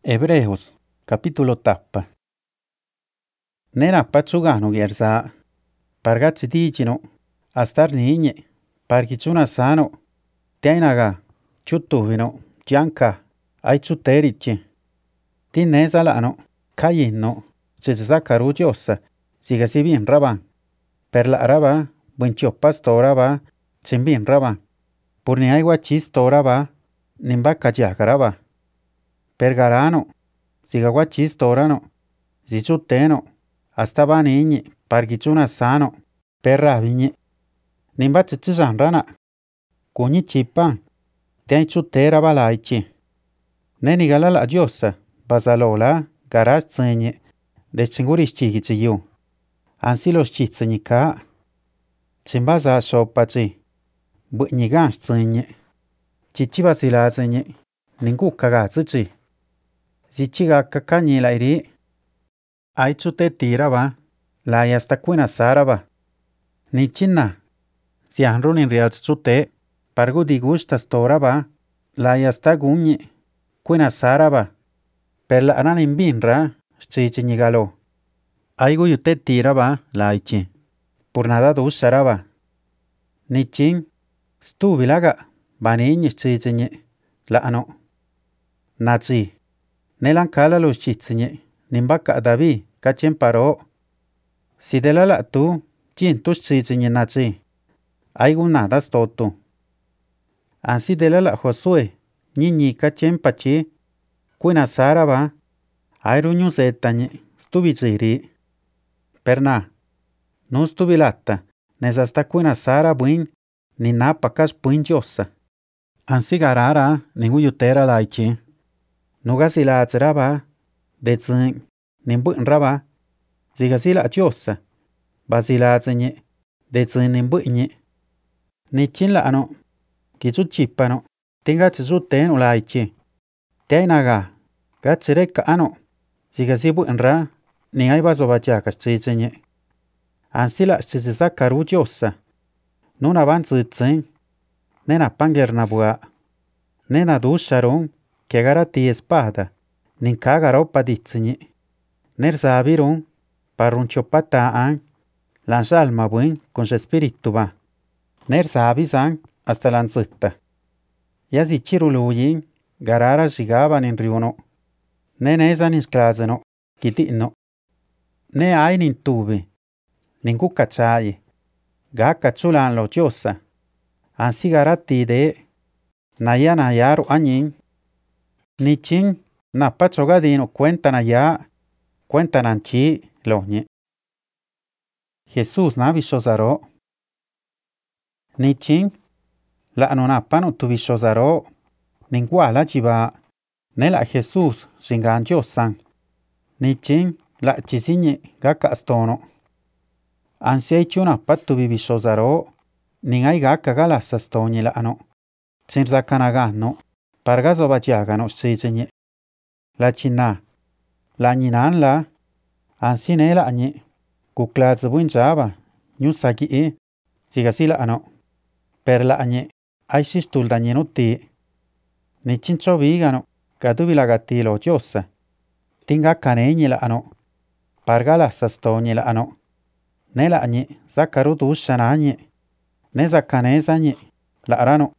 Hebreos, capítulo tappa. Ne napa chuganu guerza, par gachi diginu, astar niñe, par gichuna sano, tiainaga, chutuvinu, gianca, ai chuterici. Tinneza lano, cayinno, chizakaru diosa, siga si bien raban. Per la raba, buenchiopa storaba, chimbin raba. Purni ai guachis toraba, nimbaca giagaraba. Per garano, siga guachis torano, zichuteno, hasta baniñi, par gichuna sano, per rabiñi. Nimba chichizan rana, cuñi chipa, tiai chutera balaichi. Nenigala la diosa, bazalola, garaj tseñi, de chinguris chigichiyu. Ansi los chitseñi ka. Chimbaza shopachi, buñi gansh tseñi. Chichibasila tseñi, ningu kagatzichi. Zichiga kakani lairi. Ai chute tiraba, la hasta cuina saraba. Ni china, si anrunin real chute, pargu di gustas toraba, la hasta guñi, cuina saraba. Per la ranin binra, chichi nigalo. Ai guyute tiraba, la ichi. Por nada dusaraba. Ni chin, stubilaga, baniñi chichi la ano. Nachi. Nelan kala los chitseñe, nimbaka David, cachen paro. Si de la tu, chin tus chitseñe nachi. Aigun nada stotu. Ansi de la Josué, niñi cachen pachi, cuina saraba, airuñu zetañe, stubiziri. Perna, no stubilata, nesasta cuina sara buin, ni napakas buin josa. Ansi garara, ninguyutera laichi. Nugasila atzeraba, de tzin, nimbuin raba, zigasila diosa, basila atzenye, de tzin nimbuinye. Ni chin la ano, kichu chipano, tinga chizu tenu laichi. Tiainaga, gachireka ano, zigasibuin ra, ni ai baso bachakas chichenye. Ansila chizakaru diosa, nuna van tzin, nena pangernabua, nena dusharon, que garati espada, nin kagaro paditzni. Nerzabiron, parunchopataan, lanzalma buen con su espíritu va. Nerzabisan hasta lanzutta. Yazi chiruluyin, garara shigaban en riuno. Nenezan isklazeno, kitino. Ne hay nin tubi, ninku kachaye. Gaka chulan lo diosa. Ansi garati de, nayana yaru añin. Ni chin, napachogadino cuentan allá, cuentan anchi, loñe. Jesús nabishozaro. Ni chin, la anonapano tubishozaro, ninguala chiva, nela Jesús shinganjosan. Ni chin, la chisiñe gaka stono. Ansiay chunapa tubishozaro, ningay gaka galasa stoñe la ano. Chinzakanagano. Pargazo bachiagano chicheñe. La china. La ninan la. Ansine la añe. Kuklaz buinchaba. Nyusaki e. Sigasila ano. Per la añe. Aishishtul dañenuti. Ni chincho vigano. Gadubilagatilo diosa. Tinga caneñe la ano. Pargala sastoñe la ano. Ne la añe. Zakaru dushana añe. Ne zakaneza añe. La arano.